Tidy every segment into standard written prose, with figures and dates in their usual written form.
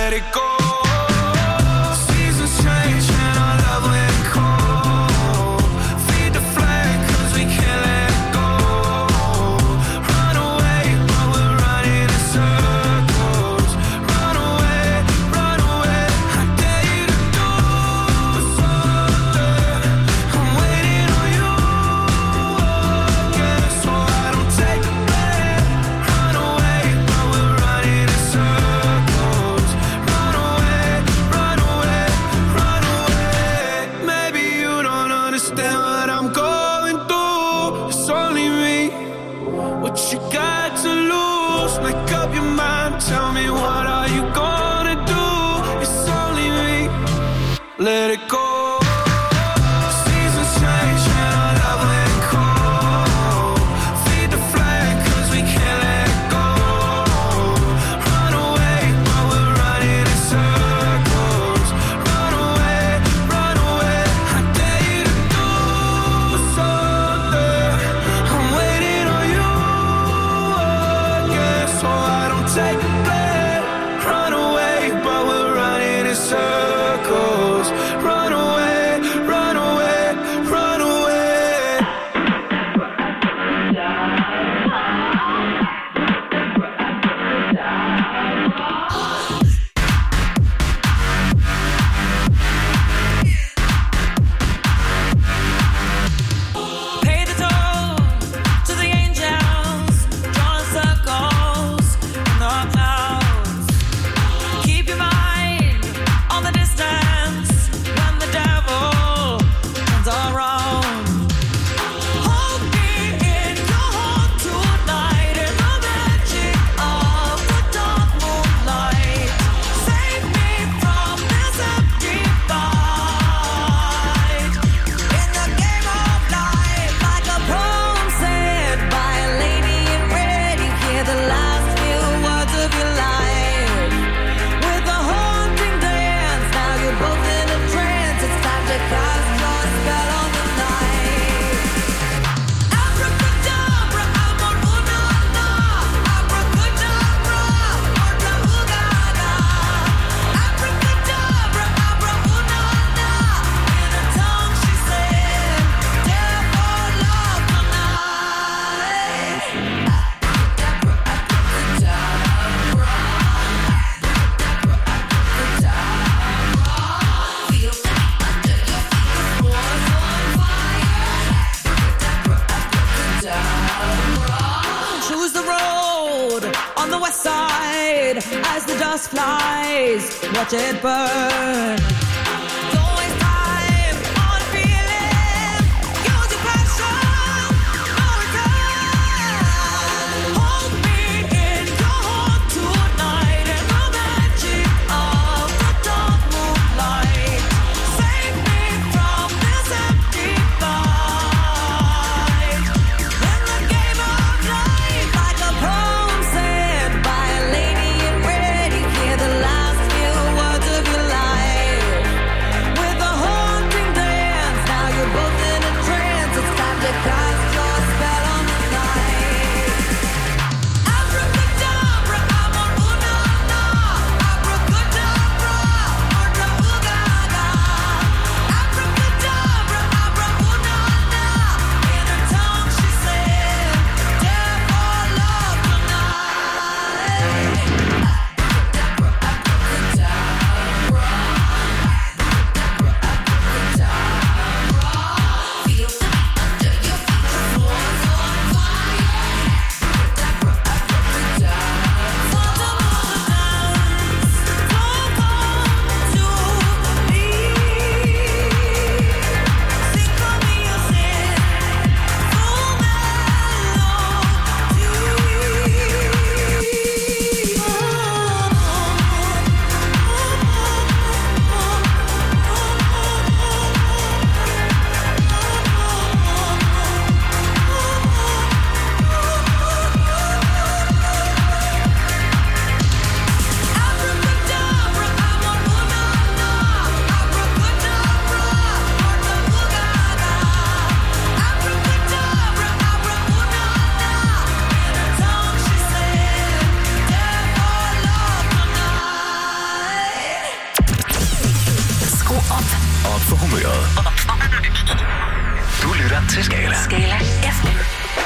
let it go. Seasons change and our love went cold. Feed the flame cause we can't let it go. Run away but we're running in circles. Run away, I dare you to do something. I'm waiting on you again, so I don't take the blame. Run away but we're running in circles. Run away, maybe you don't understand what I'm going through. It's only me, what you got to lose? Make up your mind, tell me what are you gonna do? It's only me, let it go. Seasons change and our love went cold. Feed the flame cause we can't let it go. Run away but we're running in circles. Run away, I dare you to do something. I'm waiting on you again, so I don't take the blame. Run away but we're running in circles. Run away, run away, run away. Pay the toll to the angels, drawing circles in the clouds. Keep your mind on the distance when the devil turns around. Hold me in your heart tonight in the magic of the dark moonlight. Save me from this empty fight. In the game of life, like a poem said by a lady in red, you hear the last few words of your life. With a haunting dance, now you're both in a trance. It's time to cast your spell on the night. Abracadabra, amor una na. Abracadabra, otra ugana. Abracadabra, abra una na. In a tongue she said, dare for love tonight. Choose the road on the west side as the dust flies. Watch it burn. Don't waste time on feeling. Use your passion. No return. Hold me in your heart tonight in the magic of the dark moonlight. Save me from this empty fight. In the game of life, like a poem said by a lady in red, you hear the last few words of your life. for humøret. Du lytter til Skala. Skala FM.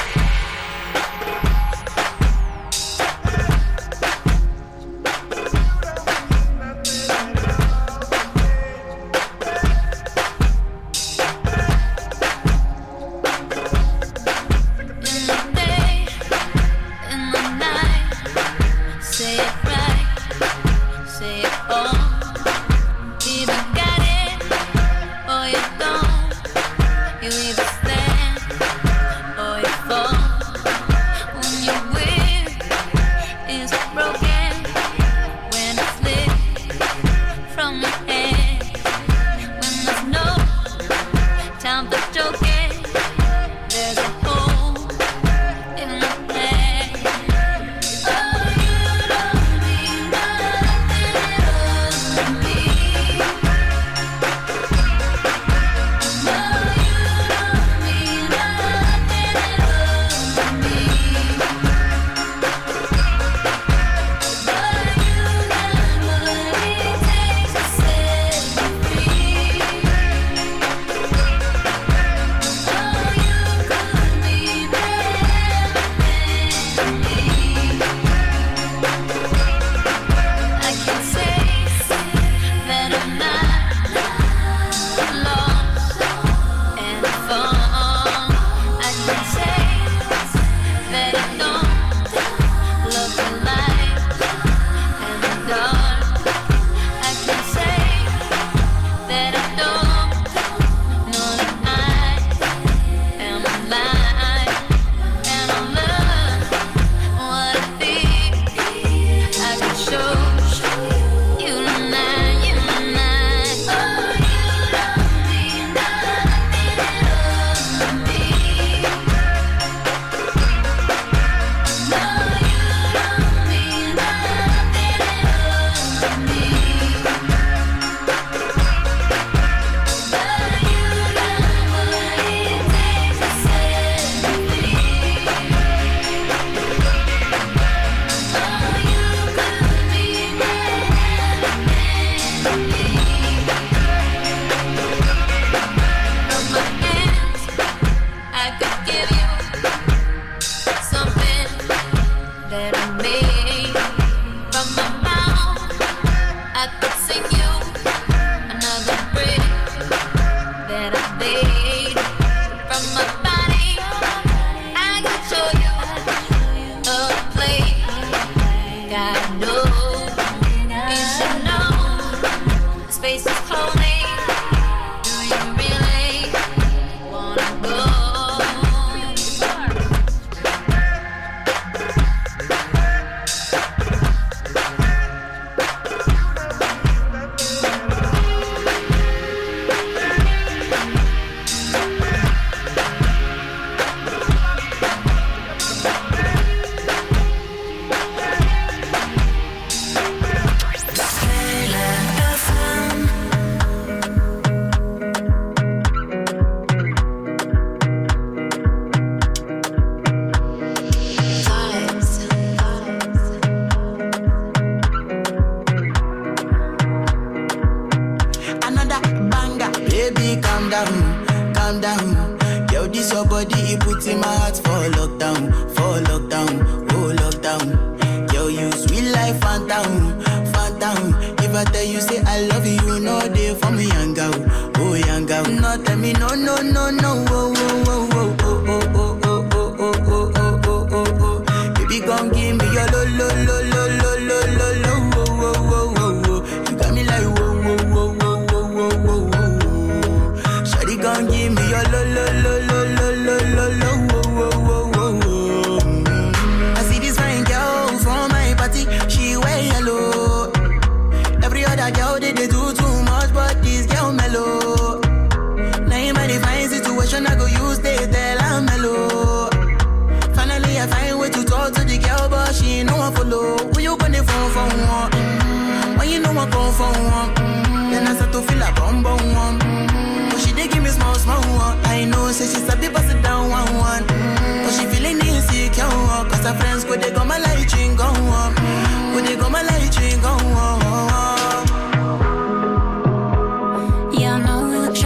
I know, say she's a bit pass it down one one. But she feeling insecure, cause her friends go they go my light ring go on. Go they go my light ring go on. Yeah, I know we look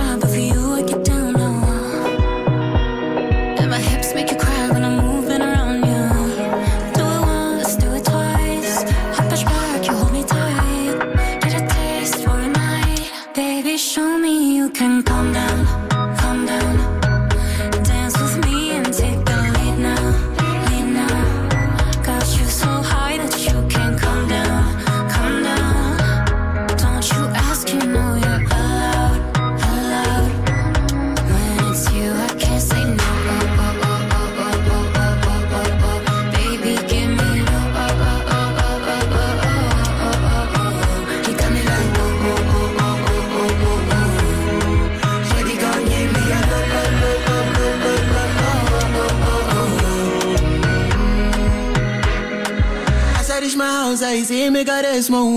shawty say make her rest more.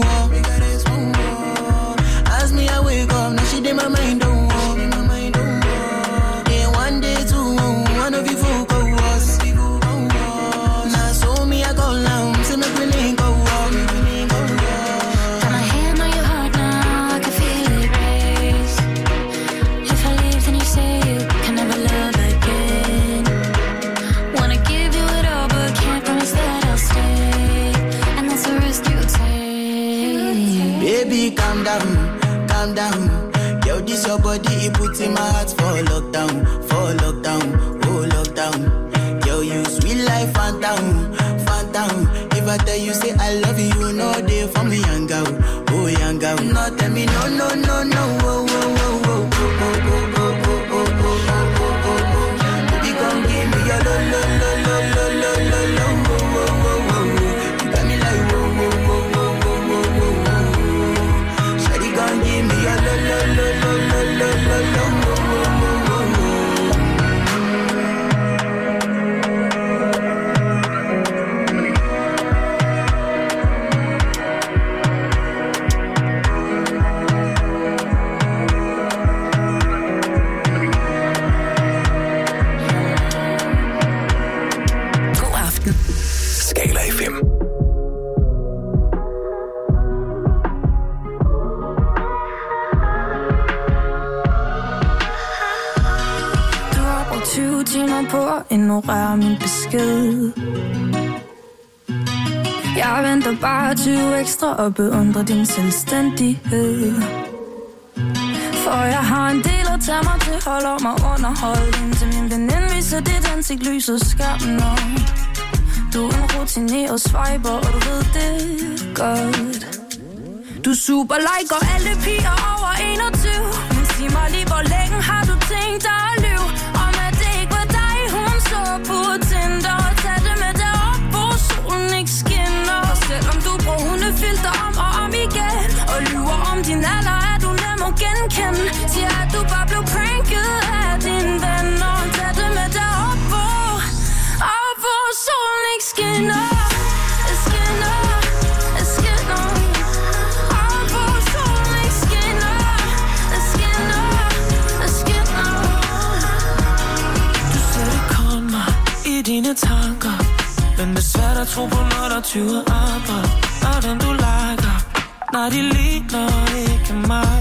As me I wake up, now she did my mind don't walk. Then one day two, one of you folk go us. Now so me I go down, say make we link go walk. Got my hand on your heart now, I can feel it race. If I leave then you say you can never love again. Wanna give you it all but can't promise that I'll stay. And that's the risk you take. Baby calm down, calm down. Yo, this your body, it puts in my heart for lockdown, oh lockdown. Yo, you sweet life, phantom, phantom. If I tell you say I love you, you know they for me, young girl, oh young girl. No, tell me no, no, no, no, oh, oh, oh, oh, oh, oh, oh, oh, oh, oh, oh, oh, oh. Baby, come give me your lo, lo, lo, lo, lo, lo, lo, lo, oh, oh, oh, oh. You got me like whoa, whoa, whoa, whoa, whoa, whoa, whoa. Shawty, come give me your lo, lo, lo, lo, lo, lo, lo, lo, oh, oh, oh, oh, oh. Skala FM. Du har brugt 20 timer på at ignorere min besked. Jeg venter bare 20 ekstra og beundrer din selvstændighed. For jeg har en del at tage mig til, holder mig underholdt. Indtil min veninde viser dit ansigt lyser skærmen op. Du er en rutineret swiper, og du ved det godt. Du super liker alle piger over 21. Men sig mig lige, hvor længe har du tænkt dig at lyve? Om at det ikke var dig, hun så på Tinder. Og tag det med derop, hvor solen ikke skinner. Og selvom du bruger hundefilter om og om igen, og lyver om din alder, er du nem at genkende. Siger at du bare blev pranket af dine venner. Tag det med derop, hvor solen ikke skinner. Skinner, skinner. Og hvor solen ikke skinner. Skinner, skinner. Du ser det komme i dine tanker, men det er svært at tro på, når der 20 andre. Og dem du liker, når de ligner ikke mig.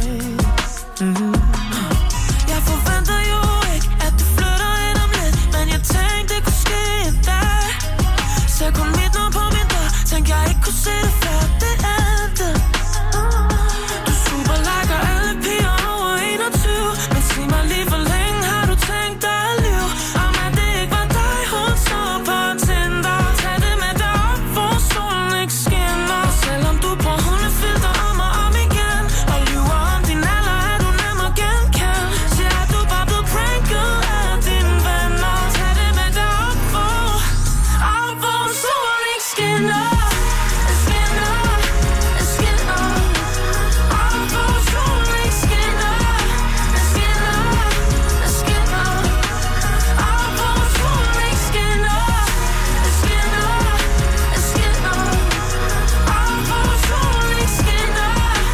Jeg forventer jo ikke, at du flytter ind om lidt, men jeg tænkte det kunne ske en dag. Så kun mit navn på min dør, tænkte jeg ikke kunne se det før det endte. Du super liker alle piger over 21, men sig mig lige, hvor længe har du tænkt dig at lyve? Om at det ikke var dig, hun så på Tinder. Tag det med derop, hvor solen ikke skinner. Og selvom du bruger hundefilter om og om igen, og lyver om din alder, er du nem at genkende. Siger at du bare blev pranket af dine venner. Tag det med derop, hvor solen ikke skinner. Skinner, skinner. Og hvor solen ikke skinner. Skinner, skinner. Og hvor solen ikke skinner. Skinner, skinner. Og hvor solen ikke skinner.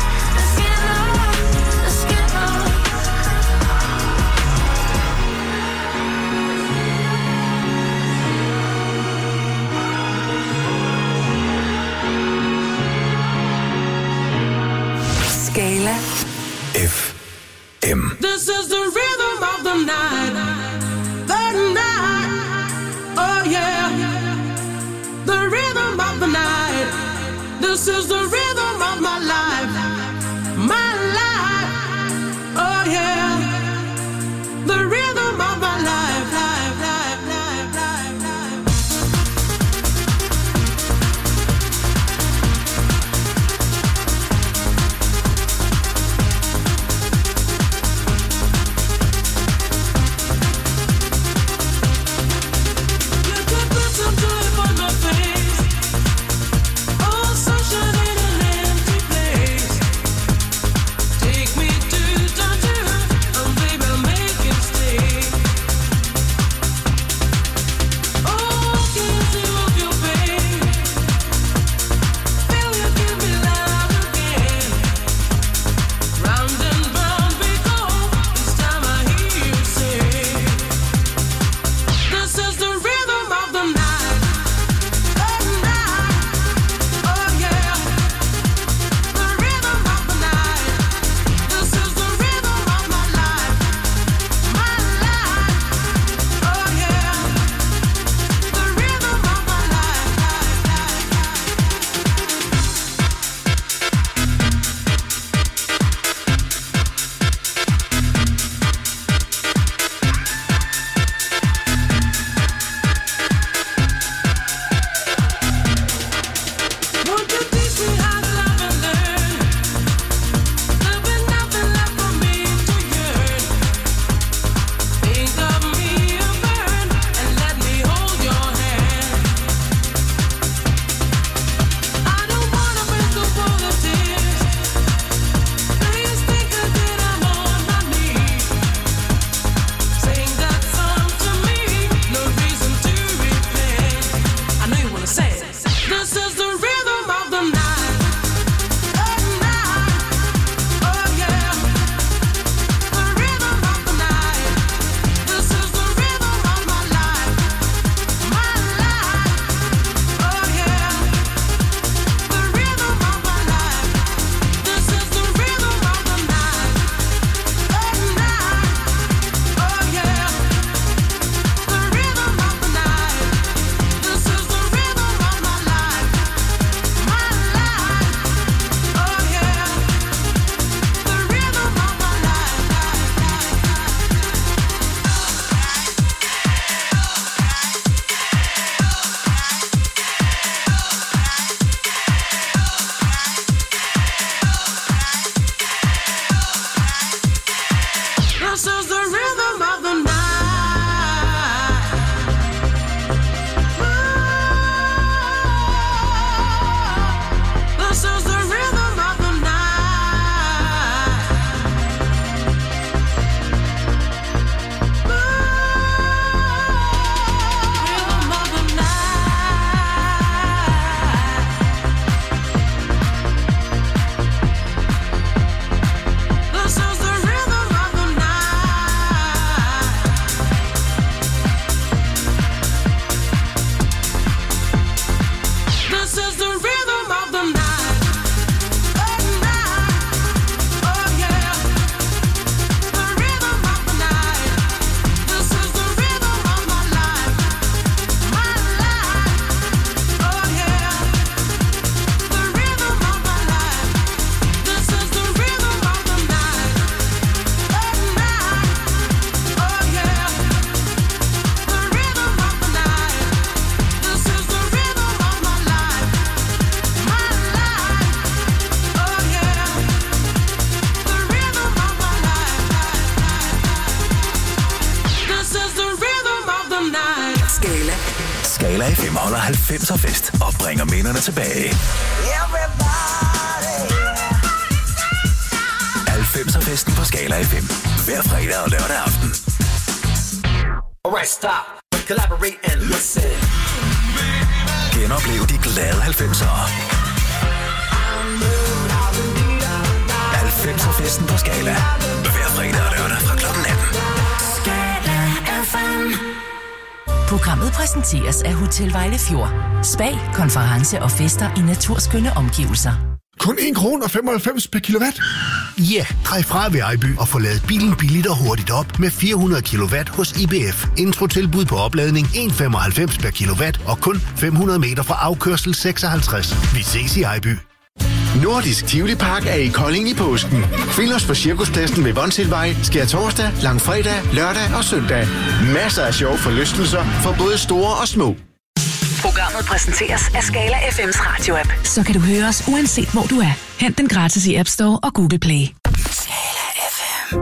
Skinner, Skala FM. This is the rhythm of the night. The night. Oh yeah. The rhythm of the night. This is the rhythm of my life. My life. Oh yeah. The rhythm of my life. Life, life, life, life, life. Oh, sunshine in an empty place. Skala FM holder 90'er fest og bringer minderne tilbage. 90'er festen på Skala FM. Hver fredag og lørdag aften. Alright, stop. Collaborate and listen. Genoplev de glade 90'ere. 90'er festen på Skala. Hver fredag og lørdag fra klokken 18. Skala FM. Programmet præsenteres af Hotel Vejlefjord. Spa, konference og fester i naturskønne omgivelser. Kun 1,95 per kilowatt? Ja, drej fra ved Ejby og få ladet bilen billigt og hurtigt op med 400 kilowatt hos IBF. Introtilbud på opladning 1,95 per kilowatt og kun 500 meter fra afkørsel 56. Vi ses i Ejby. Nordisk Tivoli Park er i Kolding i påsken. Find os på Cirkuspladsen ved Vonsilvej, skærtorsdag, langfredag, lørdag og søndag. Masser af sjove forlystelser for både store og små. Programmet præsenteres af Skala FM's radio-app. Så kan du høre os uanset hvor du er. Hent den gratis i App Store og Google Play. Skala FM.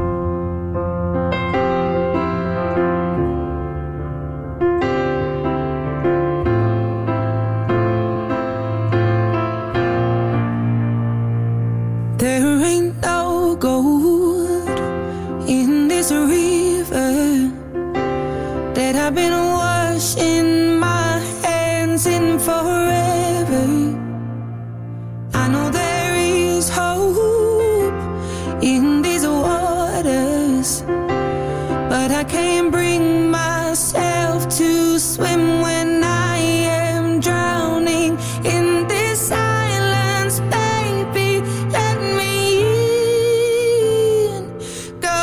There ain't no gold in this river that I've been washing my hands in forever. I know there is hope in these waters, but I can't bring myself to swim when I am drowning in this silence, baby. Let me in. Go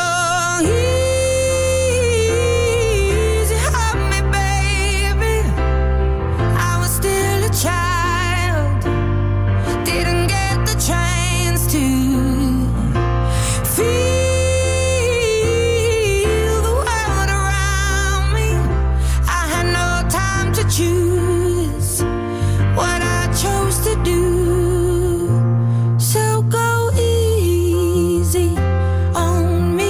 easy on me, baby. I was still a child, didn't get the chance to feel the world around me. I had no time to choose what I chose to do. So go easy on me.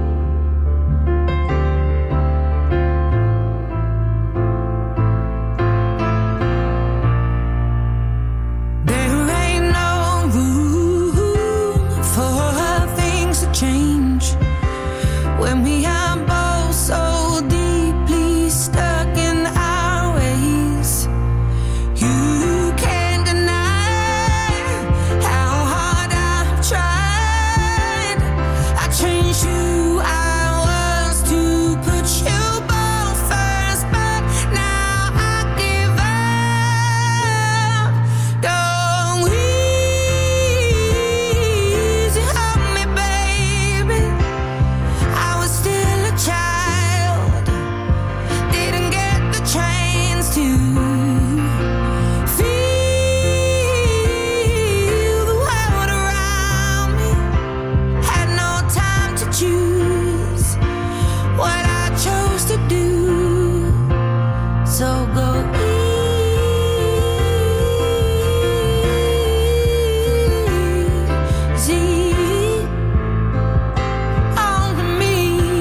There ain't no room for things to change when we are both so deeply stuck in our ways. You can't deny how hard I've tried. I changed who I was to put you both first, but now I give up. Go easy on me, baby. I was still a child, didn't get the chance to feel the world around me. Had no time to choose what I chose to do. So go easy on me.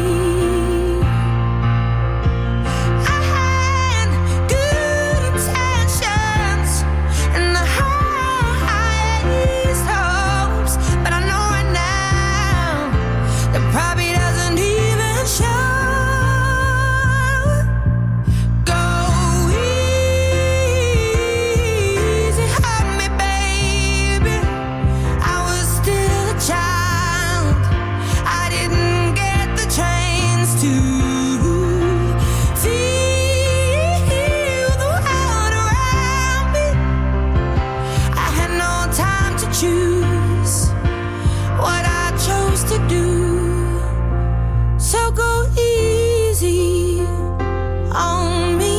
I had good intentions and the highest hopes, but I know right now that probably doesn't even show. Go easy on me, baby. I was still a child, I didn't get the chance to feel the world around me. I had no time to choose what I chose to do. So go easy on me.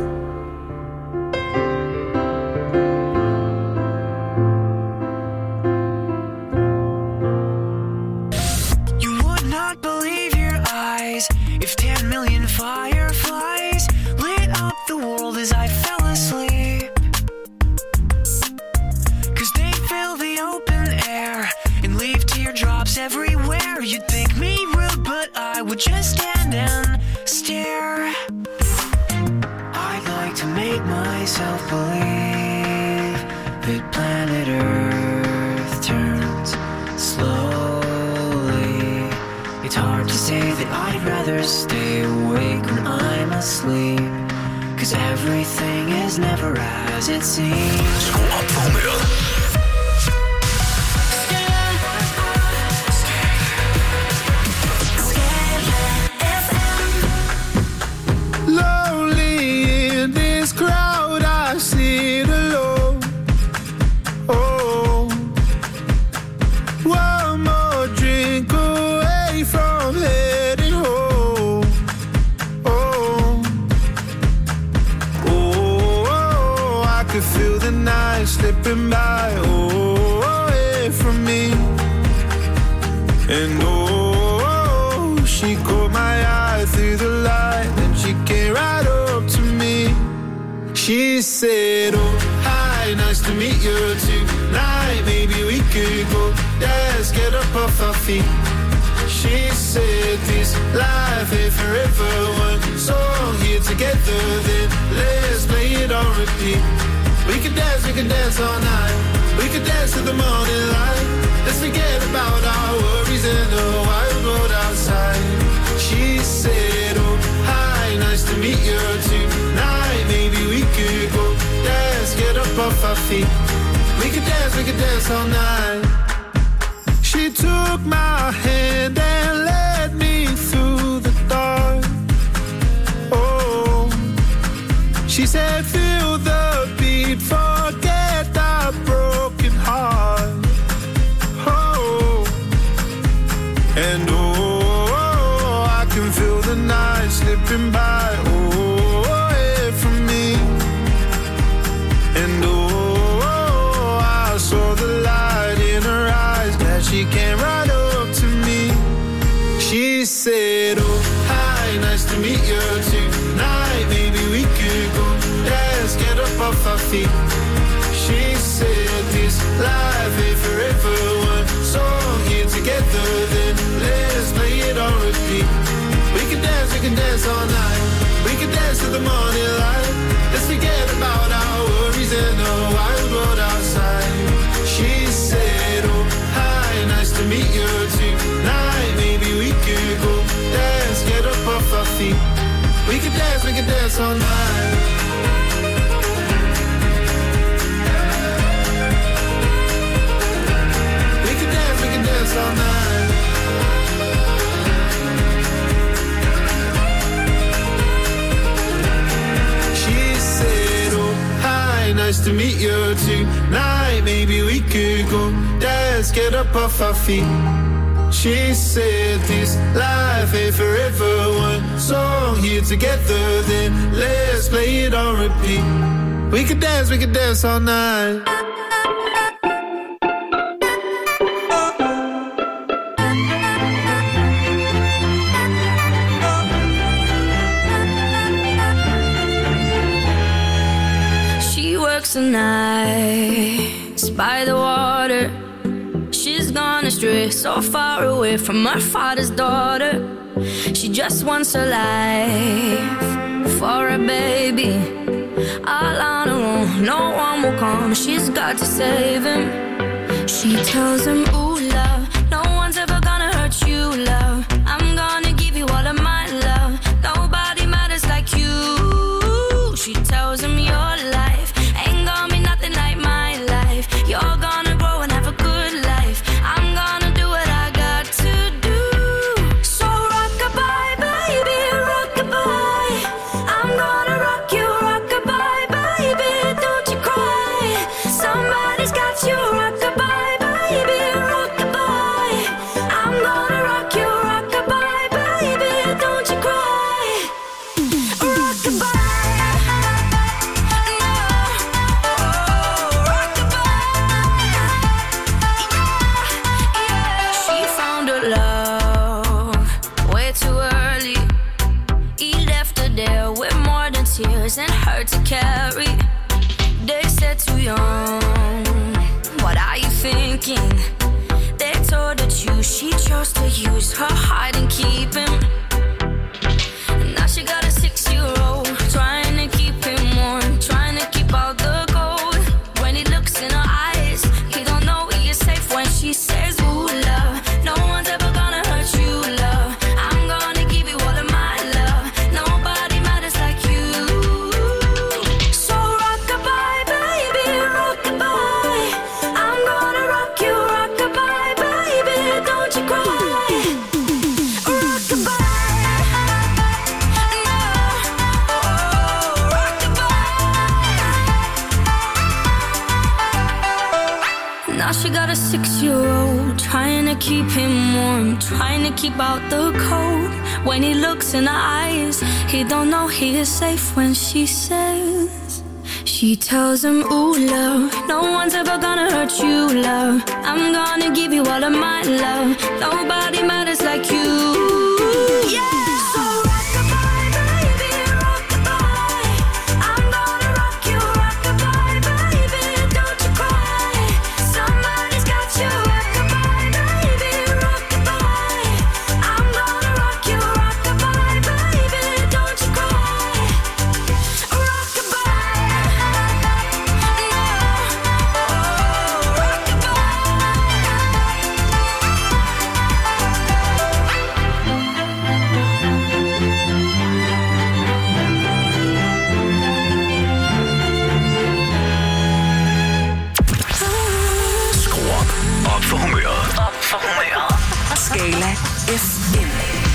You would not believe your eyes if 10 million fireflies lit up the world as I fell asleep. 'Cause they fill the open air and leave teardrops everywhere. You'd think me rude, but I would just stand and stare. I'd like to make myself believe that planet Earth turns slowly. It's hard to say that I'd rather stay awake when I'm asleep, 'cause everything is never as it seems. Skru op for humøret. Lonely in this crowd, I sit alone. Oh, one more drink away from heading home. Oh, I could feel the night slipping by, away from me. And she caught my eye through the light, and she came right up to me. She said, oh, hi, nice to meet you tonight. Maybe we could go dance, get up off our feet. She said, this life ain't forever. One song here together, then let's play it on repeat. We can dance all night. We could dance to the morning light. Let's forget about our worries and the wild road outside. She said, oh, hi, nice to meet you tonight. Maybe we could go dance, get up off our feet. We could dance all night. She took my hand and led me through the dark. Oh, she said, feel the beat, forget the broken heart. Oh, and I can feel the night slipping by, away from me. And I saw the light in her eyes, glad she came right up to me. She said, oh, hi, nice to meet you tonight. Maybe we could go dance, get up off our feet. She said, this life ain't forever. One song here together, then let's play it on repeat. We can dance all night. We can dance to the morning light. Let's forget about our worries and the wild road outside. She said, oh, hi, nice to meet you tonight. Maybe we could go dance, get up off our feet. We can dance all night. We can dance all night. She said, oh, hi, nice to meet you tonight. Maybe we could go dance, get up off our feet. She said, this life ain't forever. One song here together, then let's play it on repeat. We could dance all night. The nights by the water, she's gone astray, so far away from her father's daughter. She just wants her life for a baby, all on her own, no one will come. She's got to save him. She tells him, ooh, love, no one's ever gonna hurt you, love. I'm gonna give you all of my love. Nobody matters like you. She tells him, your life ain't gonna be nothing like my life. You're gonna grow and have a good life. I'm gonna do what I got to do. So rock-a-bye, baby, rock-a-bye. I'm gonna rock you, rock-a-bye, baby, don't you cry. Somebody's got you, rock-a-bye, baby, rock-a-bye. I'm gonna rock you, rock-a-bye, baby, don't you cry. Rock-a-bye. Tears and hurt to carry. They said too young, what are you thinking? They told her choose, she chose to use her heart and keep him. And now she got a 6-year-old, trying to keep him warm, trying to keep don't you cry. Now she got a 6-year-old, trying to keep him warm, trying to keep out the cold. When he looks in her eyes, he don't know he is safe when she says. She tells him, ooh, love, no one's ever gonna hurt you, love. I'm gonna give you all of my love. Nobody matters like you. Yeah. Skala FM.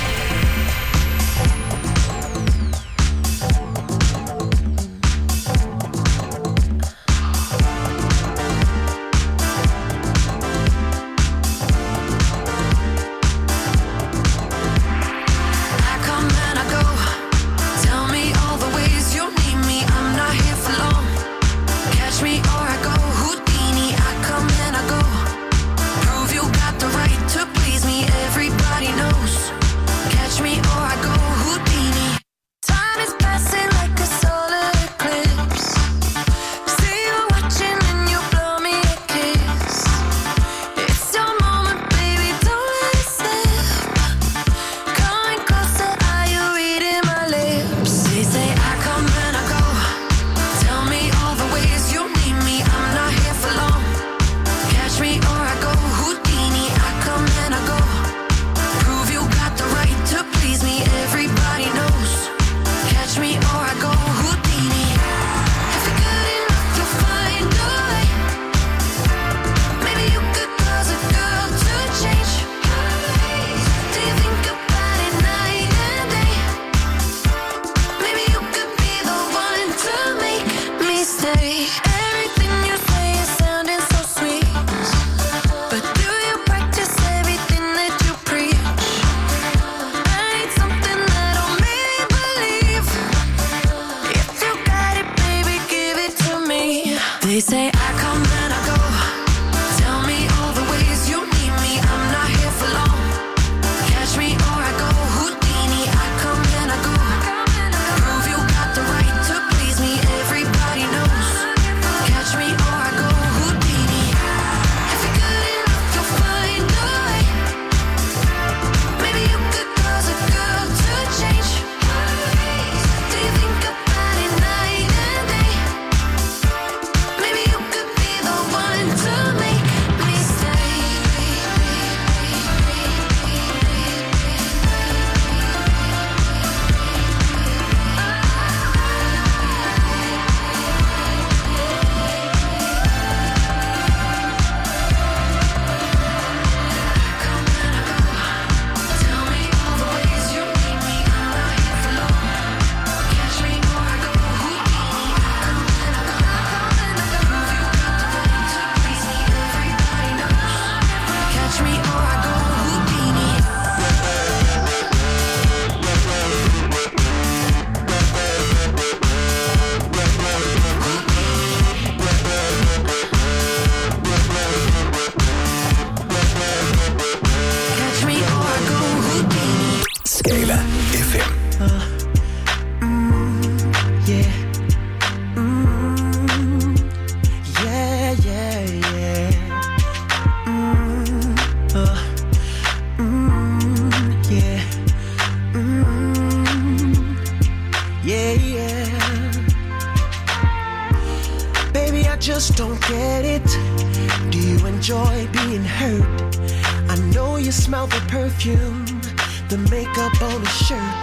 just don't get it. Do you enjoy being hurt? I know you smell the perfume, the makeup on his shirt.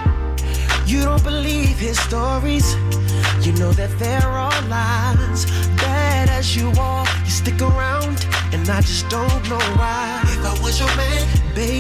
You don't believe his stories. You know that they're all lies. Bad as you are, you stick around, and I just don't know why. If I was your man, baby,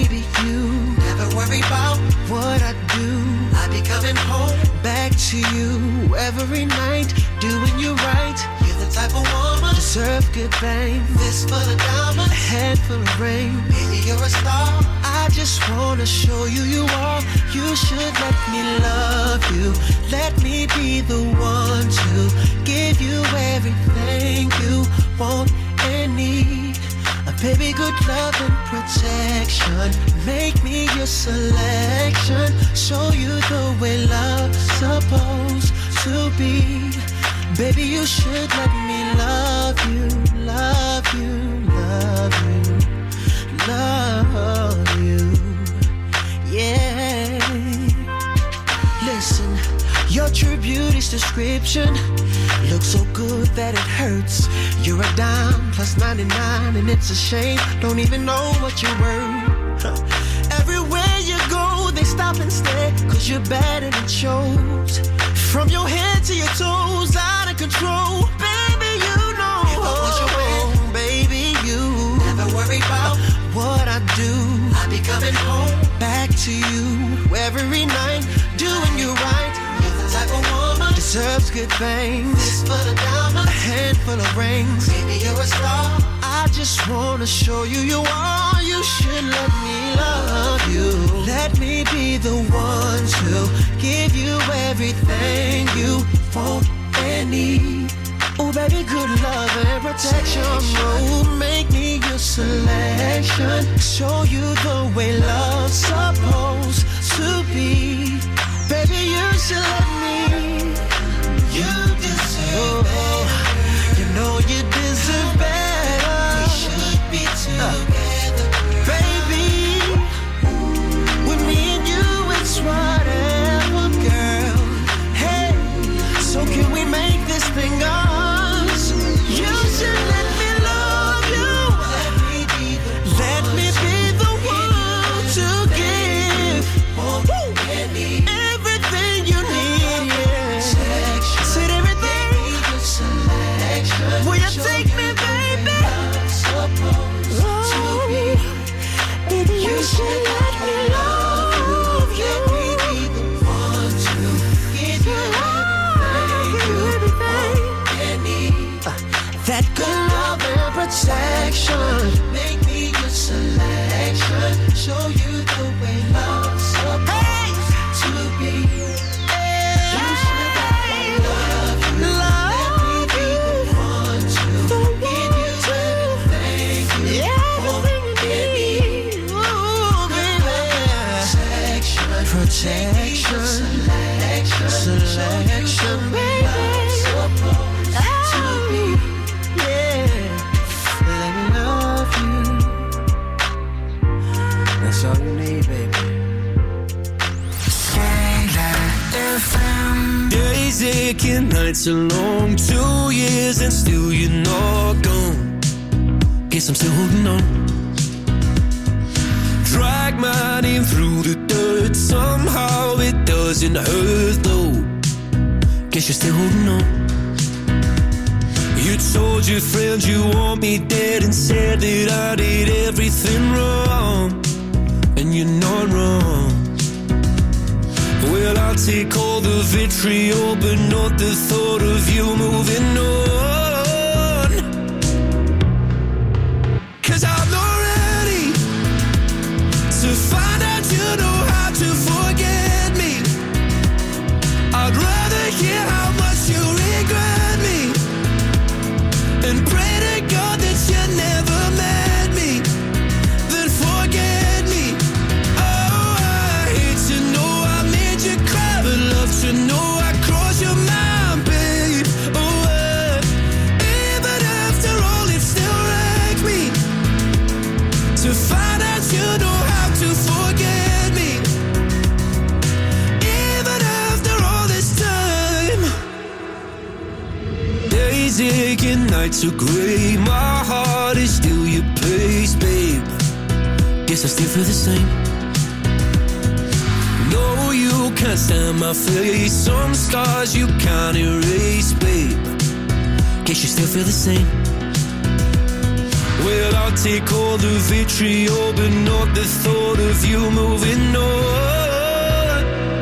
worry about what I do. I be coming home back to you every night, doing you right. You're the type of woman deserve good fame. Fist full of diamonds, a head full of rain. Baby, you're a star. I just wanna show you you are. You should let me love you. Let me be the one to give you everything you want and need. Baby, good love and protection. Make me your selection. Show you the way love's supposed to be. Baby, you should let me love you, love you, love you, love you. Yeah. Listen, your true beauty's description looks so good that it hurts. You're a dime plus 99 and it's a shame. Don't even know what you're worth. Everywhere you go, they stop and stare, cause you're bad and it shows. From your head to your toes, out of control. Baby, you know. If I was your man, baby, you never worry about what I do. I be coming home back to you every night, doing you right. You're the type of woman deserves good things. Fist full of diamonds, a handful of rings. Baby, you're a star. I just wanna show you you are. You should let me love you. Let me be the one to give you everything you want and need. Oh, baby, good love and protection. Oh, make me your selection. Show you the way love's supposed to be. Baby, you should let me. You deserve better. You know you deserve better. We should be together, baby. With me and you, it's whatever, girl. Hey, so can we make this thing us? You should let me love you. Let me be the one to give everything you need. Yeah. Said everything. Will you take me, baby? Oh, baby, you should let me love you. Let me be the one to give you everything you need. That good love and protection. Make me your selection. Show you the way love's supposed to be. You should let me love you. Let me be the one to give you everything you want and need. Ooh, baby. Protection, selection, baby. Let me love you. That's all you need, baby. Days aching, nights are long. 2 years and still you're not gone. Guess I'm still holding on. Drag my name through the dirt. Somehow it doesn't hurt though. Guess you're still holding on. You told your friends you want me dead and said that I did everything wrong. And you're not wrong. Well, I'll take all the vitriol, but not the thought of you moving on. 'Cause I'm not ready to find out you know how to forget me. I'd rather hear how much you regret me and pray to God that you never met me, then forget me. Oh, I hate to know I made you cry, but love to know I crossed your mind, babe. Oh, even after all, it still wrecks me to find out you know how to forget me. Even after all this time. Days aching, nights are grey. My heart is still your place, babe. Guess I still feel the same. No, you can't stand my face. Some scars you can't erase, babe. Guess you still feel the same. Well, I'll take all the vitriol, but not the thought of you moving on.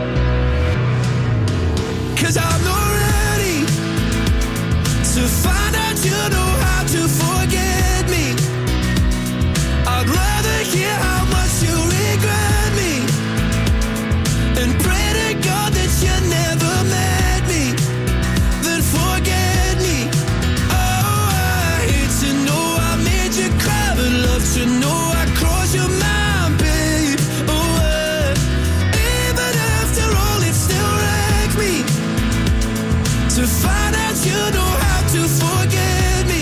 'Cause I'm not ready to find out you know how to forget me. I'd rather hear how much you regret me and pray to God that you never met me, then forget me. Oh, I hate to know I made you cry, but love to know I crossed your mind, babe. Oh, even after all, it still wrecks me to find out you know how to forget me.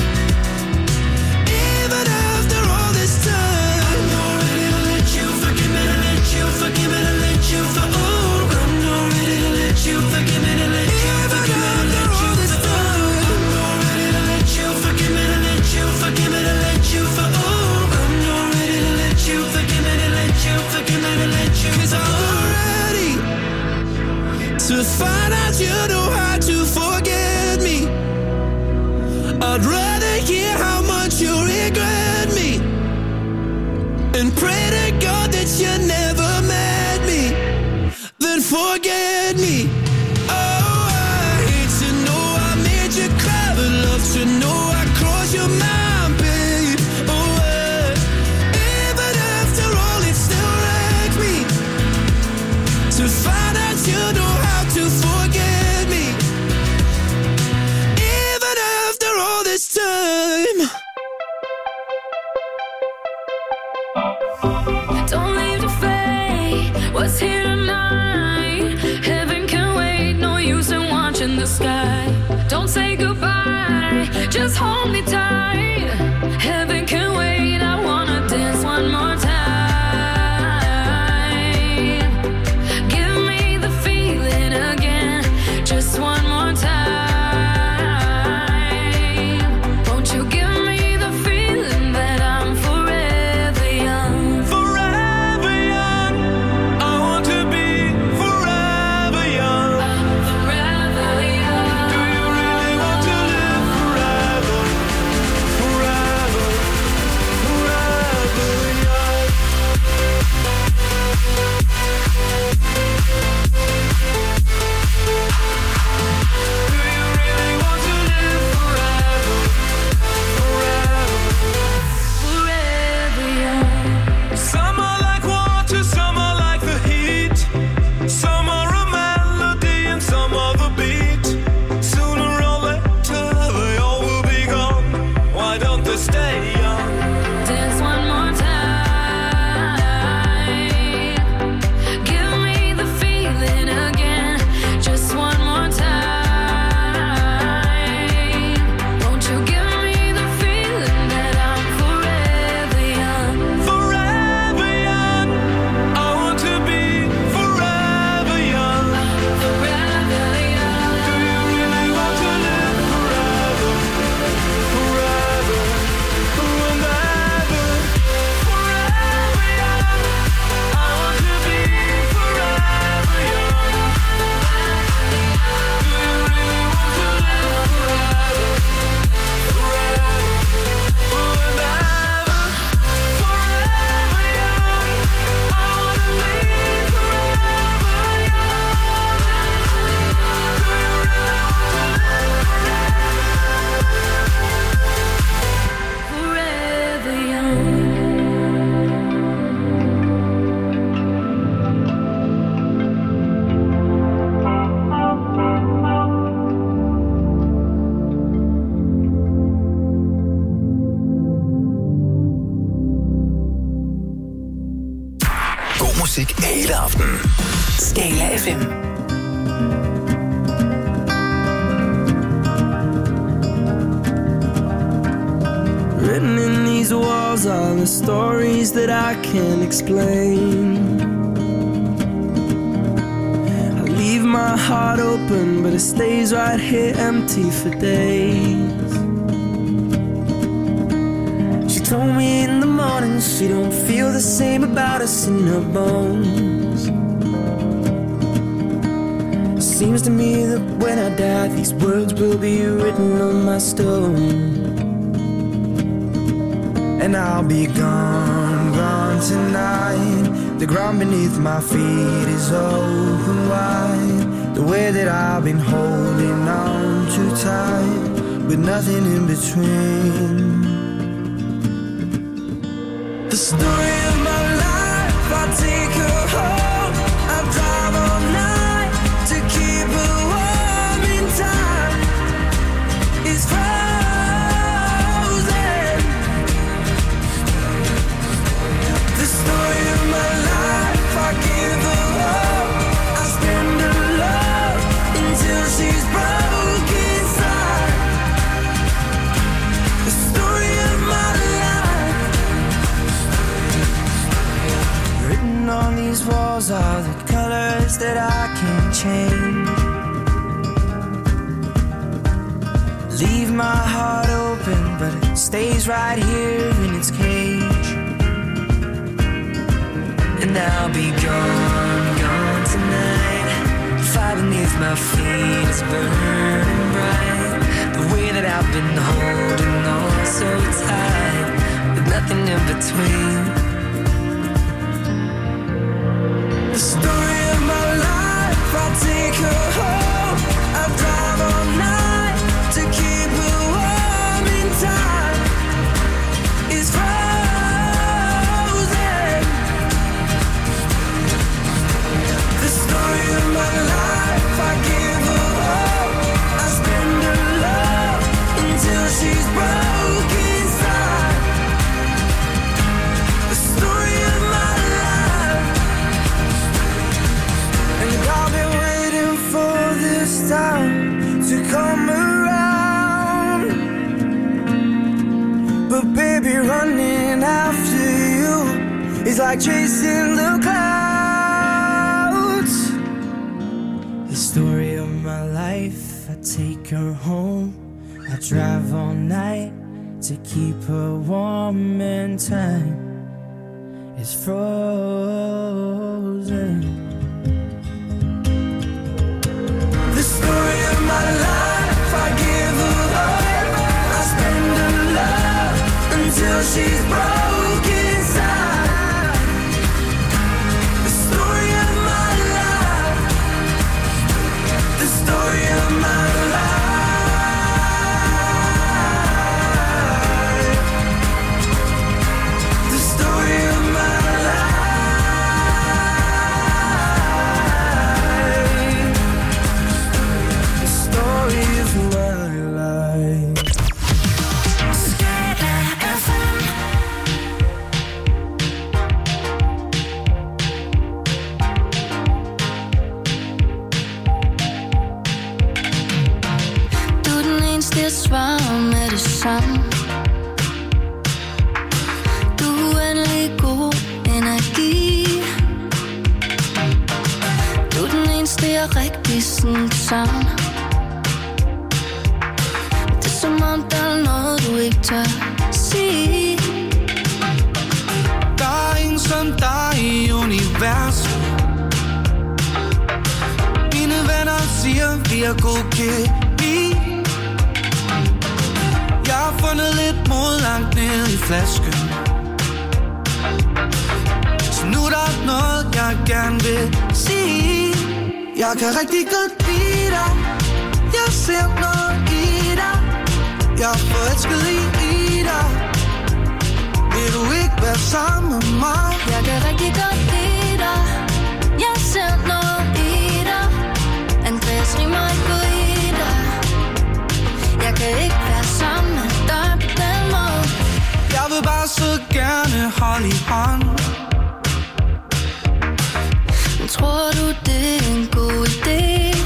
Even after all this time, I'm not ready to let you forgive me, to let you forgive me, to let you for. Oh, I'm not ready to let you forgive me, to let you forgive me, to let you this time. I'm not ready to let you forgive me, to let you forgive me, to let you for. Oh, I'm not ready to let you forgive me, to let you forgive me, to let you. 'Cause I'm not ready to find out you know how to forget me. I'd rather hear how much you regret me and pray to God that you never met me, then forget me. Oh, I hate to know I made you cry, but love to know I crossed your mind, babe. Oh, even after all, it still wrecks me to find out you know how to forget me. Even after all this time. Don't leave the fate. What's here tonight? Heaven can wait. No use in watching the sky. Don't say goodbye. Just hold me tight. Heaven can wait. I wanna dance one more time. Give me the feeling again. Just one more time. Won't you give me the feeling that I'm forever young? Forever young. I want to be forever young. Forever young. Do you really want to live forever? Forever, forever young. Do you really want to live forever? Forever. Forever young. Some are like water, some are like the heat. Some are a melody and some are the beat. Sooner or later they all will be gone. Why don't they stay young? Dance one more time. Give me the feeling again. Just one more time. Won't you give me the feeling that I'm forever young? Forever young. I want to be forever young. Forever young. Do you really want to live forever? Forever, and ever. Forever young. I want to be forever young. Do you really want to live forever? Forever, and ever. Forever young. I want to be forever young. Forever young. God musik hele aftenen. Skala FM. Written in these walls are the stories that I can't explain. I leave my heart open, but it stays right here empty for days. She told me in the morning she don't feel the same about us in her bones. Seems to me that when I die, these words will be written on my stone. and I'll be gone, gone tonight. The ground beneath my feet is open wide. The way that I've been holding on too tight, with nothing in between. The story of my life, I take her home. I drive all night to keep her warm in time. It's frozen. The story of my life, I give her hope. I spend her love until she's broke inside. The story of my life. Written on these walls are the colors that I can't change. Leave my heart open, but it stays right here in its cage. And I'll be gone, gone tonight. Fire beneath my feet is burning bright. The way that I've been holding on so tight, with nothing in between. The story of my life, I'll take her home. I'll drive all night to keep her warm in time. It's frozen. The story of my life, I give her hope. I spend her love until she's broke inside. The story of my life. And I've been waiting for this time to come around. But baby, running after you is like chasing the clouds. The story of my life, I take her home. I drive all night to keep her warm and time is frozen. The story of my life, I give her hope. I spend her love until she's broke inside. The story of my life. The story of my life. The story of my life. The story of my life. Du er den eneste, jeg svarer med det samme. Du er uendelig god energi. Du er den eneste, jeg rigtig sådan savner. Det er som om, der er noget, du ikke tør sige. Der er ingen som dig i universet. Mine venner siger, vi er god kemi. Jeg har fundet lidt mod langt ned i flasken. Så nu er der noget, jeg gerne vil sige. Jeg kan rigtig godt lide dig. Jeg ser noget i dig. Jeg er forelsket i dig. Vil du ikke være sammen med mig? Jeg kan rigtig godt lide dig. Jeg ser noget i dig. Andreas rimer ikke på i dig. Jeg kan ikke være sammen med dig på den måde. Jeg vil bare så gerne holde i hånd. Men tror du, det er en god idé?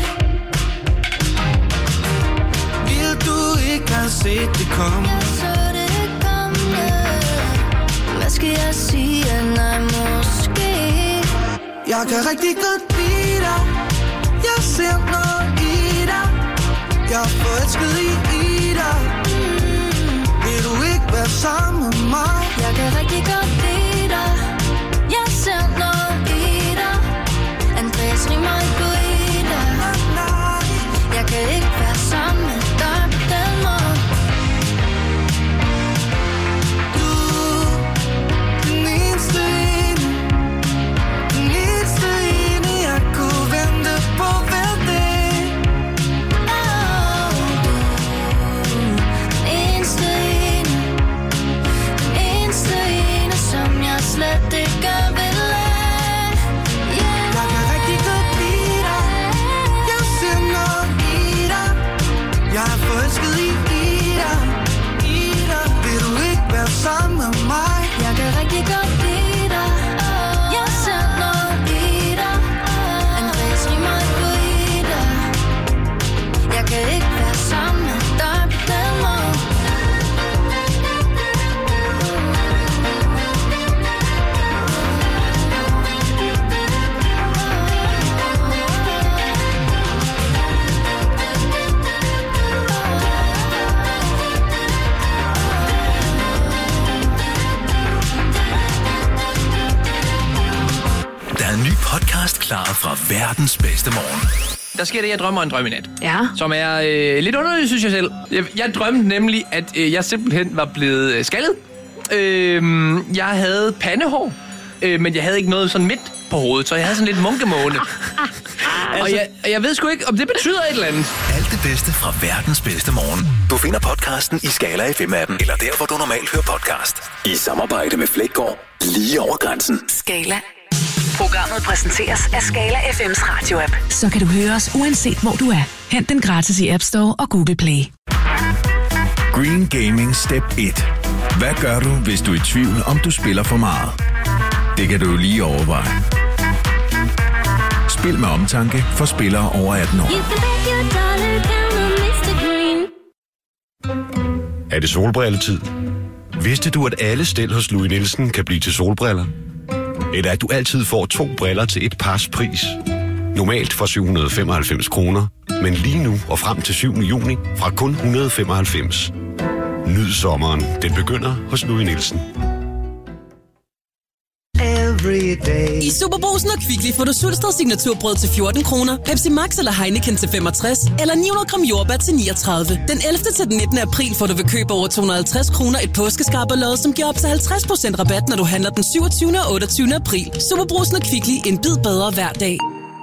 Vil du ikke have set det komme? Jeg så det komme. Hvad skal jeg sige? Nej, måske. Jeg kan rigtig godt lide dig. Jeg ser noget i dig. Jeg er forelsket i dig. Vil du ikke være sammen med mig? Jeg kan rigtig godt lide dig. Jeg ser noget i dig. Andreas rimer ikke på i dig. Jeg kan ikke være sammen med dig på den måde. Du er en ny podcast klar fra verdens bedste morgen. Der sker det, jeg drømmer en drøm i nat. Ja. Som er lidt underligt, synes jeg selv. Jeg drømte nemlig, at jeg simpelthen var blevet skaldet. Jeg havde pandehår, men jeg havde ikke noget sådan midt på hovedet, så jeg havde sådan lidt munkemåne. Og jeg ved sgu ikke, om det betyder et eller andet. Alt det bedste fra verdens bedste morgen. Du finder podcasten i Skala FM-appen, eller der, hvor du normalt hører podcast. I samarbejde med Flækgaard, lige over grænsen. Skala. Programmet præsenteres af Skala FM's radio-app. Så kan du høre os uanset hvor du er. Hent den gratis i App Store og Google Play. Green Gaming Step 1. Hvad gør du, hvis du er i tvivl, om du spiller for meget? Det kan du lige overveje. Spil med omtanke for spillere over 18 år. Er det solbrilletid? Vidste du, at alle stel hos Louis Nielsen kan blive til solbriller? Eller at du altid får 2 briller til et pars pris? Normalt for 795 kroner, men lige nu og frem til 7. juni fra kun 195. Nyd sommeren. Den begynder hos Louis Nielsen. I Superbrugsen og Kvickly får du Sulsted signaturbrød til 14 kroner, Pepsi Max eller Heineken til 65, eller 900 gram jordbær til 39. Den 11. til den 19. april får du ved køb over 250 kroner et påskeskarperlod, som giver op til 50% rabat, når du handler den 27. og 28. april. Superbrugsen og Kvickly, en bid bedre hver dag.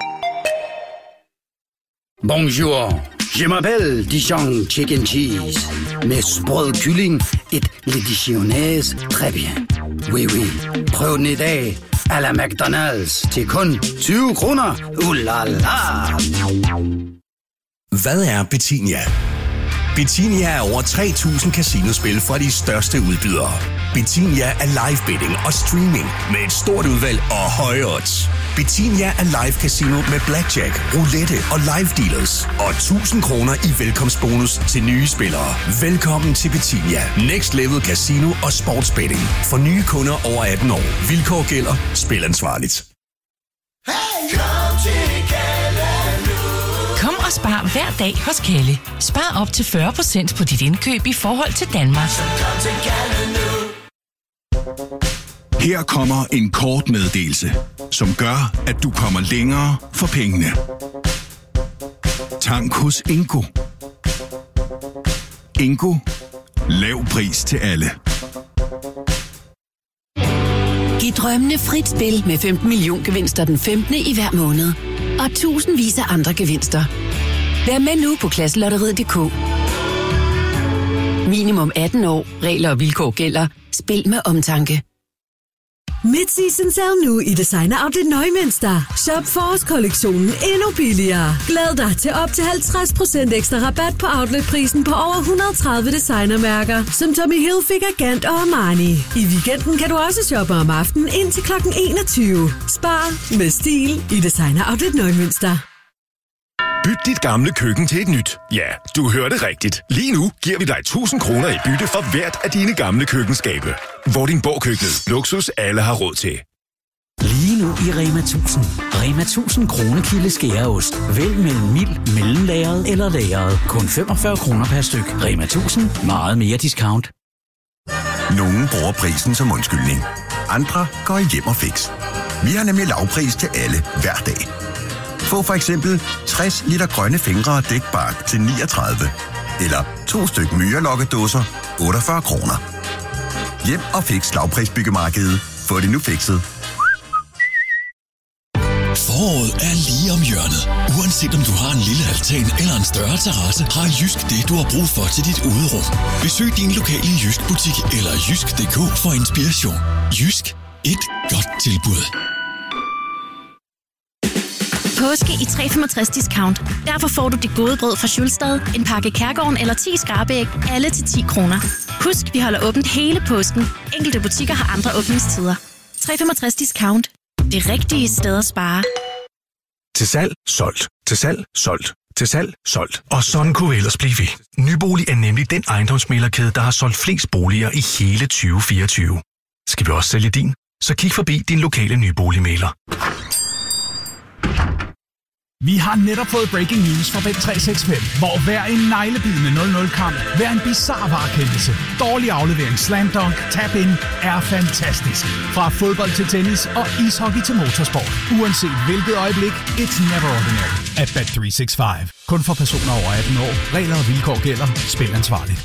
Bonjour. Je m'appelle Dijon Chicken Cheese. Med sprød kylling, et le dijonnaise, très bien. Oui, oui. Prøv den i dag. À la McDonald's til kun 20 kroner. La la. Hvad er Betinia? Betinia er over 3.000 casinospil fra de største udbydere. Betinia er live betting og streaming med et stort udvalg og høje odds. Betinia er live casino med blackjack, roulette og live dealers. Og 1.000 kroner i velkomstbonus til nye spillere. Velkommen til Betinia. Next Level Casino og Sportsbetting. For nye kunder over 18 år. Vilkår gælder. Spil ansvarligt. Kom og spar hver dag hos Kalle. Spar op til 40% på dit indkøb i forhold til Danmark. Her kommer en kort meddelelse, som gør, at du kommer længere for pengene. Tank hos Ingo. Ingo. Lav pris til alle. Giv drømmene frit spil med 15 million gevinster den 15. i hver måned. Og tusindvis af andre gevinster. Vær med nu på klasselotteriet.dk. Minimum 18 år. Regler og vilkår gælder. Spil med omtanke. Mid-season sale nu i Designer Outlet Neumünster. Shop forårskollektionen endnu billigere. Glæd dig til op til 50% ekstra rabat på outletprisen på over 130 designermærker, som Tommy Hilfiger, Gant og Armani. I weekenden kan du også shoppe om aftenen indtil kl. 21. Spar med stil i Designer Outlet Neumünster. Byt dit gamle køkken til et nyt. Ja, du hørte rigtigt. Lige nu giver vi dig 1.000 kroner i bytte for hvert af dine gamle køkkenskabe. Vordingborg Køkkenet. Luksus alle har råd til. Lige nu i Rema 1000. Rema 1000 kronekilde skæreost. Vælg mellem mild, mellemlagret eller lagret. Kun 45 kroner per styk. Rema 1000. Meget mere discount. Nogle bruger prisen som undskyldning. Andre går hjem og fix. Vi har nemlig lavpris til alle hver dag. Få for eksempel 60 liter grønne fingre og dækbark til 39. Eller 2 styk myrelokkedåser, 48 kroner. Hjem og fix lavprisbyggemarkedet. Få det nu fikset. Foråret er lige om hjørnet. Uanset om du har en lille altan eller en større terrasse, har Jysk det, du har brug for til dit uderum. Besøg din lokale Jysk butik eller jysk.dk for inspiration. Jysk. Et godt tilbud. Påske i 365 discount. Derfor får du det gode brød fra Schulstad, en pakke Kærgården eller 10 skarpeæg, alle til 10 kroner. Husk, vi holder åbent hele påsken. Enkelte butikker har andre åbningstider. 365 discount. Det rigtige sted at spare. Til salg, solgt. Til salg, solgt. Til salg, solgt. Og sådan kunne vi ellers blive ved. Nybolig er nemlig den ejendomsmæglerkæde, der har solgt flest boliger i hele 2024. Skal vi også sælge din? Så kig forbi din lokale nyboligmægler. Vi har netop fået breaking news fra Bet365, hvor hver en neglebidende 0-0-kamp, hver en bizarre varekendelse, dårlig aflevering, slam dunk, tap-in er fantastisk. Fra fodbold til tennis og ishockey til motorsport. Uanset hvilket øjeblik, it's never ordinary at Bet365. Kun for personer over 18 år. Regler og vilkår gælder. Spil ansvarligt.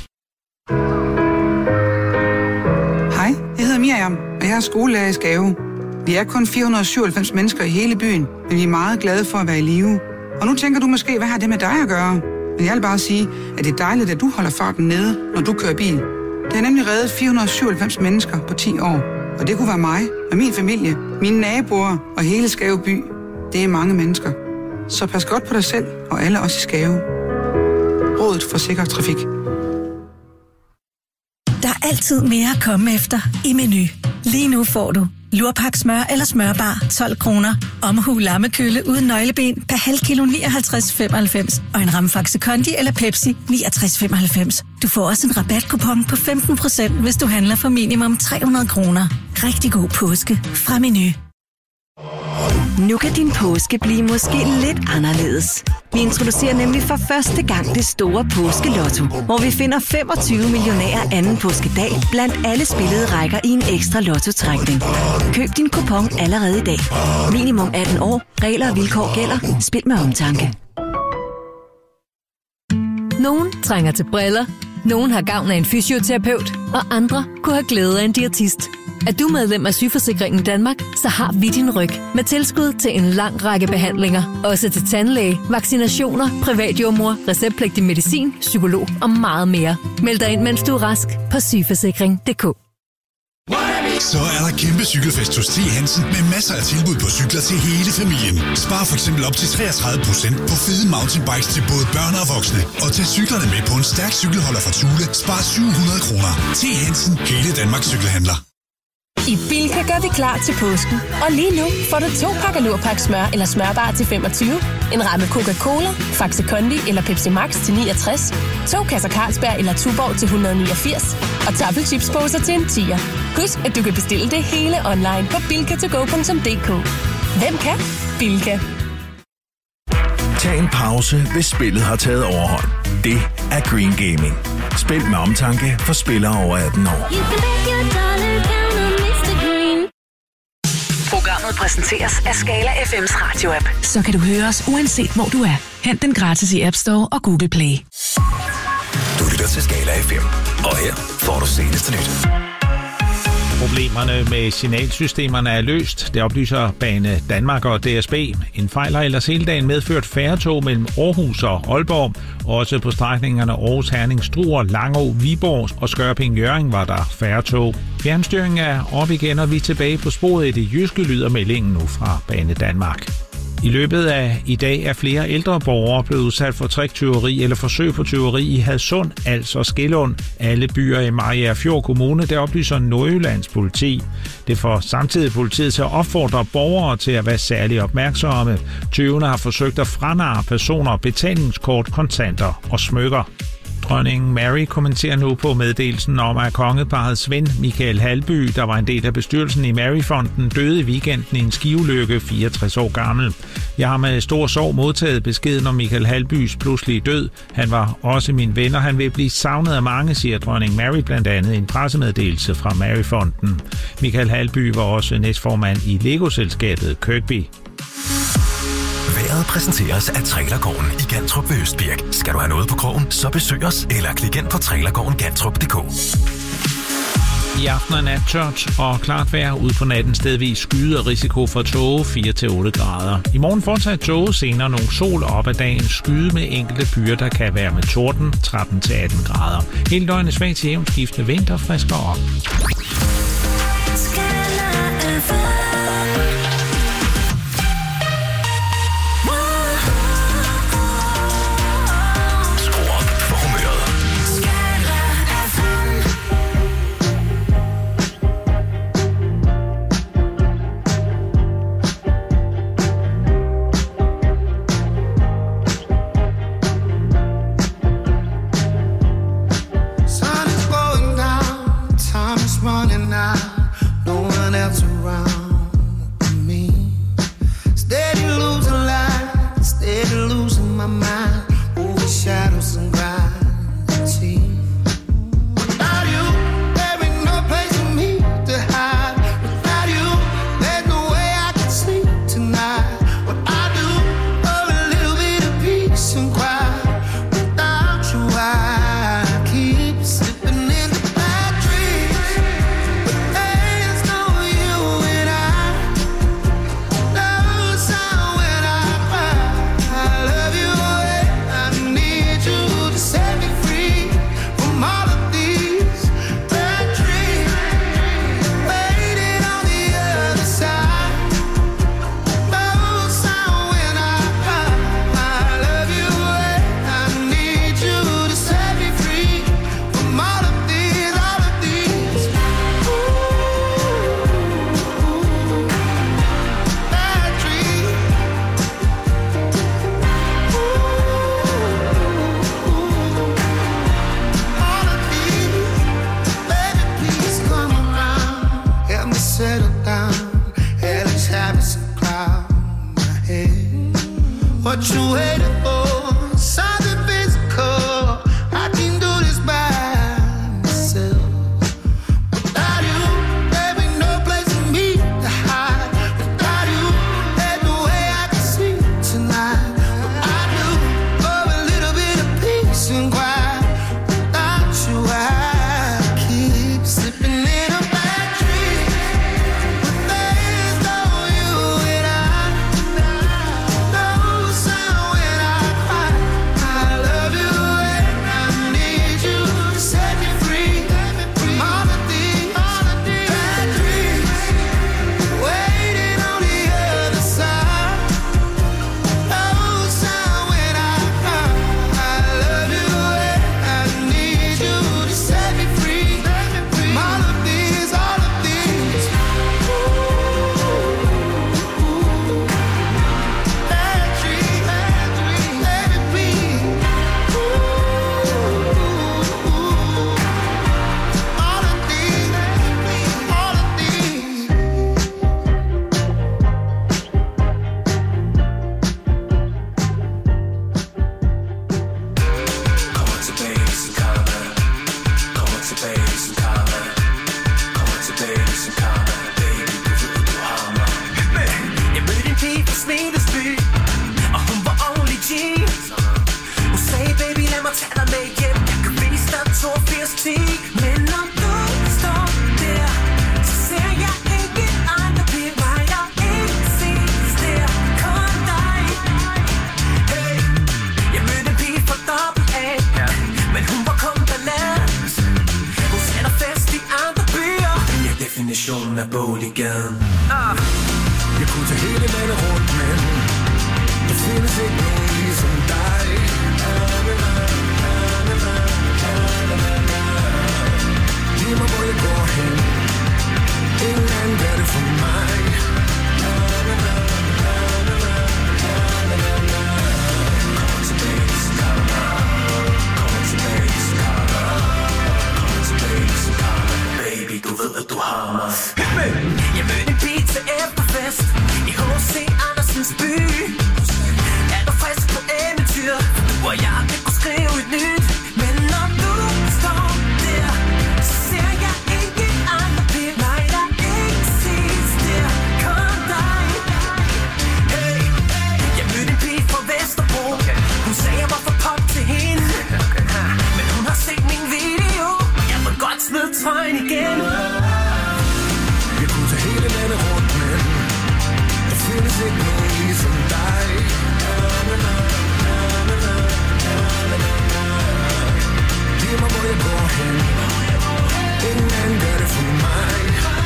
Hej, jeg hedder Miriam, og jeg er skolelærer i Skave. Vi er kun 497 mennesker i hele byen, men vi er meget glade for at være i live. Og nu tænker du måske, hvad har det med dig at gøre? Men jeg vil bare sige, at det er dejligt, at du holder farten nede, når du kører bil. Det har nemlig reddet 497 mennesker på 10 år. Og det kunne være mig og min familie, mine naboer og hele Skave by. Det er mange mennesker. Så pas godt på dig selv og alle os i Skave. Rådet for Sikker Trafik. Der er altid mere at komme efter i Meny. Lige nu får du lurpak smør eller smørbar 12 kroner. Omhu lammekølle uden nøgleben per halv kilo 59,95. Og en ramme Faxe Kondi eller Pepsi 69,95. Du får også en rabatkupon på 15%, hvis du handler for minimum 300 kroner. Rigtig god påske fra Meny. Nu kan din påske blive måske lidt anderledes. Vi introducerer nemlig for første gang det store påskelotto, hvor vi finder 25 millionærer anden påskedag blandt alle spillede rækker i en ekstra lottotrækning. Køb din kupon allerede i dag. Minimum 18 år. Regler og vilkår gælder. Spil med omtanke. Nogen trænger til briller, nogen har gavn af en fysioterapeut, og andre kunne have glæde af en diætist. Er du medlem af Sygeforsikringen Danmark, så har vi din ryg med tilskud til en lang række behandlinger. Også til tandlæge, vaccinationer, privatjordmor, receptpligtig medicin, psykolog og meget mere. Meld dig ind, mens du er rask på sygeforsikring.dk. Så er der kæmpe cykelfest hos T. Hansen med masser af tilbud på cykler til hele familien. Spar for eksempel op til 33% på fede mountainbikes til både børn og voksne. Og tag cyklerne med på en stærk cykelholder fra Thule. Spar 700 kroner. T. Hansen, hele Danmarks cykelhandler. I Bilka gør vi klar til påsken. Og lige nu får du 2 pakker lurpak smør eller smørbar til 25, en ramme Coca-Cola, Faxe Kondi eller Pepsi Max til 69, 2 kasser Carlsberg eller Tuborg til 189 og tafelchipsposer til en 10'er. Husk, at du kan bestille det hele online på bilkatogo.dk. Hvem kan? Bilka. Tag en pause, hvis spillet har taget overhånd. Det er Green Gaming. Spil med omtanke for spillere over 18 år. Programmet præsenteres af Skala FM's radio-app. Så kan du høre os uanset hvor du er. Hent den gratis i App Store og Google Play. Du lytter til Skala FM, og her får du seneste nyt. Problemerne med signalsystemerne er løst. Det oplyser Bane Danmark og DSB. En fejl har ellers hele dagen medført færre tog mellem Aarhus og Aalborg. Også på strækningerne Aarhus, Herning, Struer, Langå, Viborg og Skørping-Hjørring var der færre tog. Fjernstyringen er op igen, og vi er tilbage på sporet i det jyske, lyder meldingen nu fra Bane Danmark. I løbet af i dag er flere ældre borgere blevet udsat for triktyveri eller forsøg på tyveri i Hadsund, Als og Skellund. Alle byer i Mariagerfjord Kommune, der oplyser Nordjyllands politi. Det får samtidig politiet til at opfordre borgere til at være særlig opmærksomme. Tyvene har forsøgt at franarre personer betalingskort, kontanter og smykker. Dronningen Mary kommenterer nu på meddelelsen om, at kongeparrets ven Michael Halby, der var en del af bestyrelsen i Maryfonden, døde i weekenden i en skiulykke, 64 år gammel. Jeg har med stor sorg modtaget beskeden om Michael Halbys pludselige død. Han var også min ven, og han vil blive savnet af mange, siger dronning Mary blandt andet i en pressemeddelelse fra Maryfonden. Michael Halby var også næstformand i Lego-selskabet Kirkby. Vejret præsenteres af Trailergården i Gantrup ved Østbirk. Skal du have noget på krogen, så besøg os eller klik ind på trailergårdengantrup.dk. I aften er nat tørt og klart vejr. Ud på natten stedvis skyde og risiko for tåge 4-8 grader. I morgen fortsat tåge, senere nogle sol op ad dagen. Skyde med enkelte byer, der kan være med torden 13-18 grader. Hele døgnet svagt til jævnt skiftende vind og friskere op. Running out, no my mind overshadows anxiety. Without you, there ain't no place for me to hide. Without you, there's no way I can sleep tonight. What I do for a little bit of peace and quiet. Without you, I keep slipping into bad dreams. But there's no you and I. No sound when I cry. I love you and I need you to set me free from all of these bad dreams. Waiting on the other side. No sound when I cry. I love you and I need you to set me free from all of these bad dreams. All of these, baby, please come around. Help me settle down. Hell is having some cloud in my head. What you waiting for? Something physical. I can do this by myself. Without you, there ain't no place for me to hide. Without you, there's no way I can sleep tonight. What I do for a little bit of peace and quiet. Without you, I keep slipping in a bad dream. But there's no you and I. No sound when I cry. I love you and I need you to set me free from all of these bad dreams. Waiting on the other side. No sound when I cry. I love you and I need you to set me free from all of these bad dreams. Baby, please. All of these, all of these. Come on to baby, some color. Come on to baby, some color. Come on to baby, some color. Baby, du har mig. Jeg mødte en pige fra Smedesby, og hun var ordentlig G. Hun sagde, baby, lad mig tage dig med hjem. Jeg kan vise dig 8210. Men når du står der, så ser jeg ikke andre piger. Nej, jeg ikke ses der. Kun dig. Hey, jeg mødte en pige fra AA, men hun var kun bananas. Hun sætter fest i andre byer. Jeg er definitionen af boliggaden. Jeg kunne tage hele landet rundt, men der findes ikke nogen ligesom dig. Giv mig, hvor jeg går hen. Ingen anden gør det for mig. Kom tilbage, Skala. Kom tilbage, Skala. Kom tilbage, Skala. Baby, du ved, at du har mig. Jeg mødte en pige til efterfest i H.C. Andersens by. Er du frisk på eventyr? Du og jeg, det kunne skrive et nyt. Men når du står der, så ser jeg ikke andre piger. Nej, der ikke ses der. Kun dig. Hey, jeg mødte en pige fra Vesterbro. Hun sagde, jeg var for pop til hende. Men hun har set min video, og jeg må godt smide trøjen igen. Jeg kunne tage hele landet rundt, men der findes ikke nogen ligesom dig. Giv mig, hvor jeg går hen. Ingen anden gør det for mig.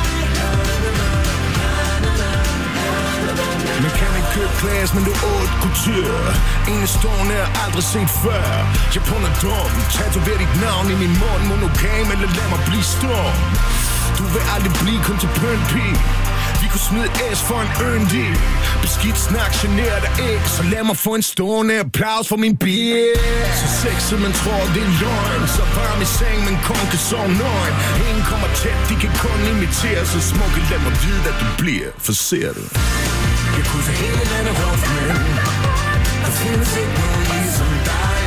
Man kan ikke købe klasse, men du er haute couture. Enestående er aldrig set før. Jeg på noget dum. Tatover dit navn i min mund. Monogam eller lad mig blive stum. Du vil aldrig blive kun til pøn pige. Vi kunne smide S for en ørndel. Beskidt snak, generer dig ikke. Så lad mig få en stående applaus for min bil. Så sexet, man tror det er løgn. Så varm i seng, men kun kan sove nøgen. Ingen kommer tæt, de kan kun imitere. Så smukke, lad mig vide, at du bliver. For ser du? Jeg kunne tage hele landet rundt, men Det findes ikke nogen ligesom dig.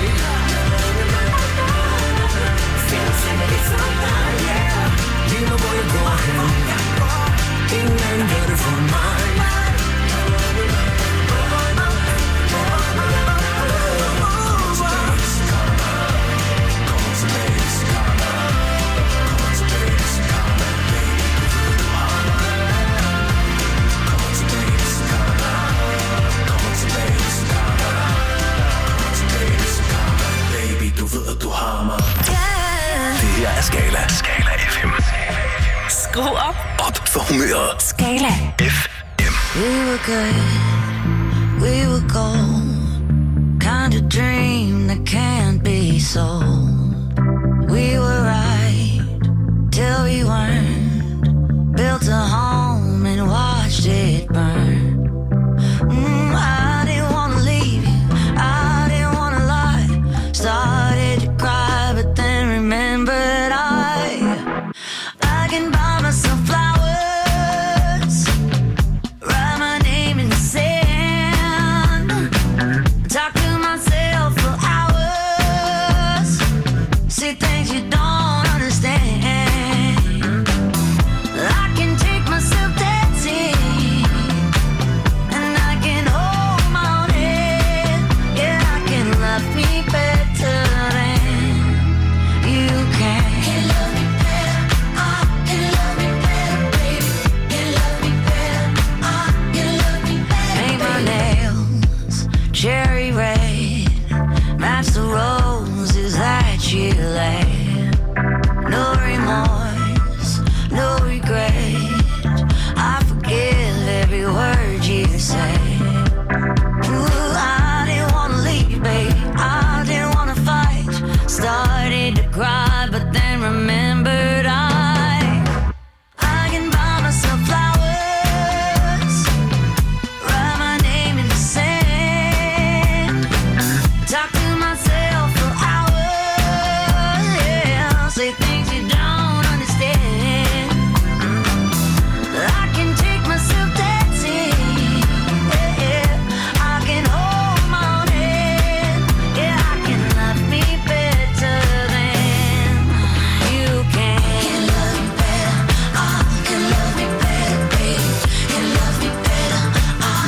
Findes ikke ligesom dig, yeah. Lige nu hvor jeg går hen, ingen anden gør det for mig. Du ved, at du har mig. Yeah. Det her er Skala. Skala FM. Skru op. Op for humøret. Skala FM. We were good. We were gold. Kind of dream that can't be sold. We were